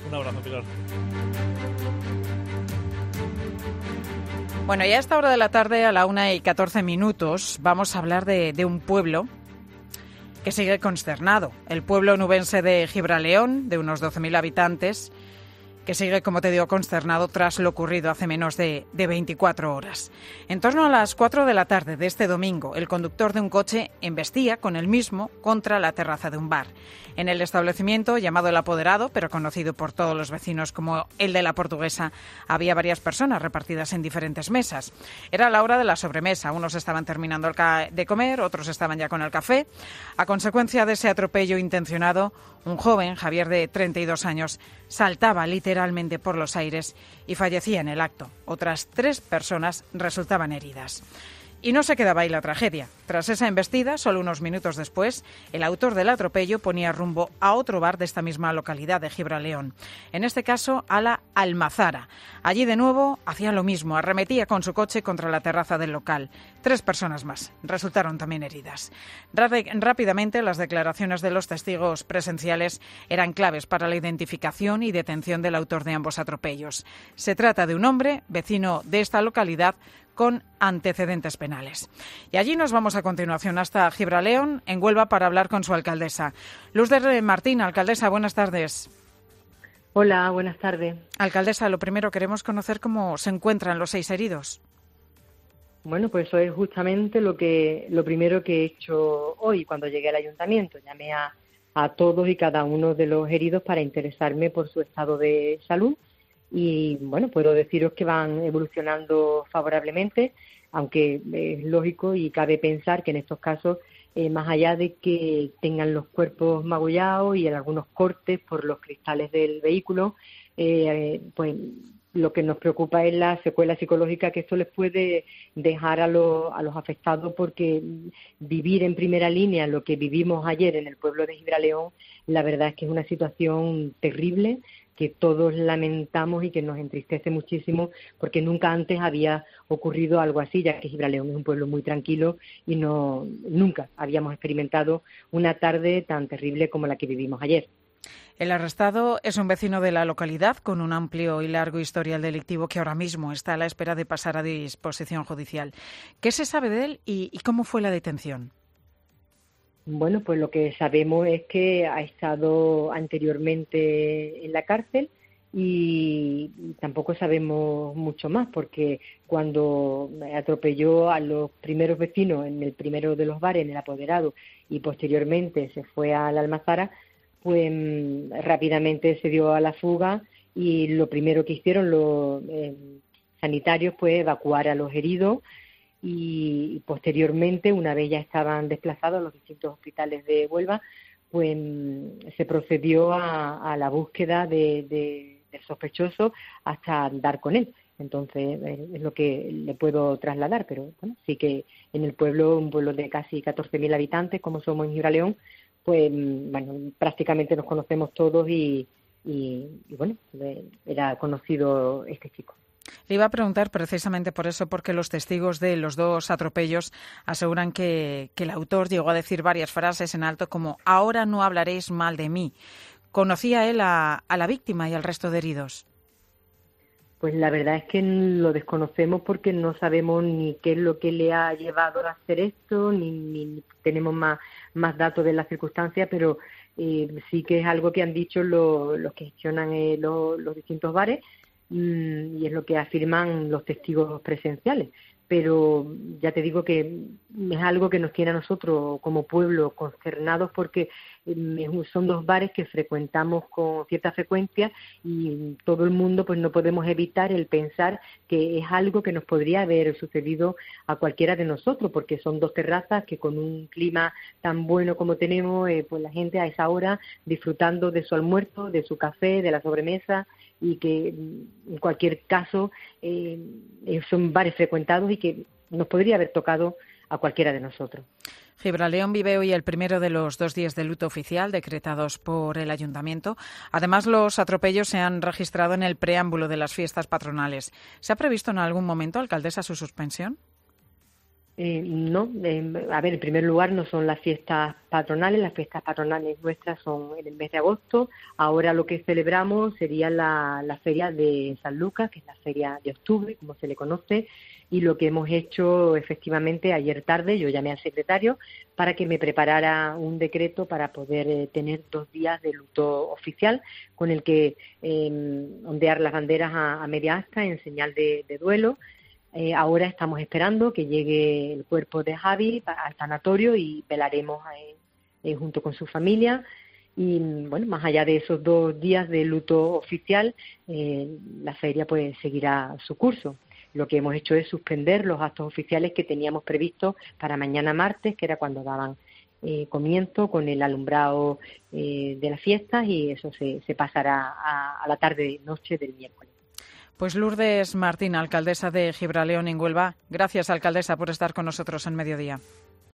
Un abrazo, Pilar. Bueno, ya a esta hora de la tarde, a la 1:14, vamos a hablar de un pueblo que sigue consternado. El pueblo nubense de Gibraleón, de unos 12.000 habitantes, que sigue, como te digo, consternado tras lo ocurrido hace menos de 24 horas. En torno a las 4 de la tarde de este domingo, el conductor de un coche embestía con el mismo contra la terraza de un bar. En el establecimiento, llamado El Apoderado, pero conocido por todos los vecinos como el de la Portuguesa, había varias personas repartidas en diferentes mesas. Era la hora de la sobremesa. Unos estaban terminando de comer, otros estaban ya con el café. A consecuencia de ese atropello intencionado, un joven, Javier, de 32 años, saltaba literalmente por los aires y fallecía en el acto. Otras 3 personas resultaban heridas. Y no se quedaba ahí la tragedia. Tras esa embestida, solo unos minutos después, el autor del atropello ponía rumbo a otro bar de esta misma localidad de Gibraleón. En este caso, a la Almazara. Allí de nuevo hacía lo mismo, arremetía con su coche contra la terraza del local. 3 personas más resultaron también heridas. Rápidamente, las declaraciones de los testigos presenciales eran claves para la identificación y detención del autor de ambos atropellos. Se trata de un hombre, vecino de esta localidad, con antecedentes penales. Y allí nos vamos a continuación hasta Gibraleón, en Huelva, para hablar con su alcaldesa. Luz de Martín, alcaldesa, buenas tardes. Hola, buenas tardes. Alcaldesa, lo primero, queremos conocer cómo se encuentran los 6 heridos. Bueno, pues eso es justamente lo primero que he hecho hoy cuando llegué al ayuntamiento. Llamé a todos y cada uno de los heridos para interesarme por su estado de salud. Y bueno, puedo deciros que van evolucionando favorablemente, aunque es lógico y cabe pensar que en estos casos, más allá de que tengan los cuerpos magullados y en algunos cortes por los cristales del vehículo, pues lo que nos preocupa es la secuela psicológica que esto les puede dejar a los afectados, porque vivir en primera línea lo que vivimos ayer en el pueblo de Gibraleón, la verdad es que es una situación terrible, que todos lamentamos y que nos entristece muchísimo, porque nunca antes había ocurrido algo así, ya que Gibraleón es un pueblo muy tranquilo y nunca habíamos experimentado una tarde tan terrible como la que vivimos ayer. El arrestado es un vecino de la localidad con un amplio y largo historial delictivo que ahora mismo está a la espera de pasar a disposición judicial. ¿Qué se sabe de él y cómo fue la detención? Bueno, pues lo que sabemos es que ha estado anteriormente en la cárcel y tampoco sabemos mucho más, porque cuando atropelló a los primeros vecinos en el primero de los bares, en el Apoderado, y posteriormente se fue a la Almazara, pues rápidamente se dio a la fuga y lo primero que hicieron los sanitarios fue evacuar a los heridos. Y posteriormente, una vez ya estaban desplazados a los distintos hospitales de Huelva, pues se procedió a la búsqueda del sospechoso hasta dar con él. Entonces, es lo que le puedo trasladar, pero bueno, sí que en el pueblo, un pueblo de casi 14.000 habitantes, como somos en Gibraleón, pues bueno, prácticamente nos conocemos todos y bueno, era conocido este chico. Le iba a preguntar precisamente por eso, porque los testigos de los 2 atropellos aseguran que el autor llegó a decir varias frases en alto como «ahora no hablaréis mal de mí». ¿Conocía él a la víctima y al resto de heridos? Pues la verdad es que lo desconocemos, porque no sabemos ni qué es lo que le ha llevado a hacer esto, ni tenemos más datos de las circunstancias, pero sí que es algo que han dicho los que gestionan los distintos bares, y es lo que afirman los testigos presenciales. Pero ya te digo que es algo que nos tiene a nosotros como pueblo consternados, porque son 2 bares que frecuentamos con cierta frecuencia y todo el mundo pues no podemos evitar el pensar que es algo que nos podría haber sucedido a cualquiera de nosotros, porque son 2 terrazas que, con un clima tan bueno como tenemos, pues la gente a esa hora disfrutando de su almuerzo, de su café, de la sobremesa, y que en cualquier caso son bares frecuentados y que nos podría haber tocado a cualquiera de nosotros. Gibraleón vive hoy el primero de los 2 días de luto oficial decretados por el ayuntamiento. Además, los atropellos se han registrado en el preámbulo de las fiestas patronales. ¿Se ha previsto en algún momento, alcaldesa, su suspensión? No, a ver, en primer lugar no son las fiestas patronales nuestras son en el mes de agosto. Ahora lo que celebramos sería la feria de San Lucas, que es la feria de octubre, como se le conoce, y lo que hemos hecho efectivamente ayer tarde, yo llamé al secretario para que me preparara un decreto para poder tener 2 días de luto oficial con el que ondear las banderas a media asta en señal de duelo. Ahora estamos esperando que llegue el cuerpo de Javi al sanatorio y velaremos junto con su familia. Y bueno, más allá de esos 2 días de luto oficial, la feria pues seguirá su curso. Lo que hemos hecho es suspender los actos oficiales que teníamos previstos para mañana martes, que era cuando daban comienzo con el alumbrado de las fiestas, y eso se pasará a la tarde-noche del miércoles. Pues Lourdes Martín, alcaldesa de Gibraleón en Huelva. Gracias, alcaldesa, por estar con nosotros en Mediodía.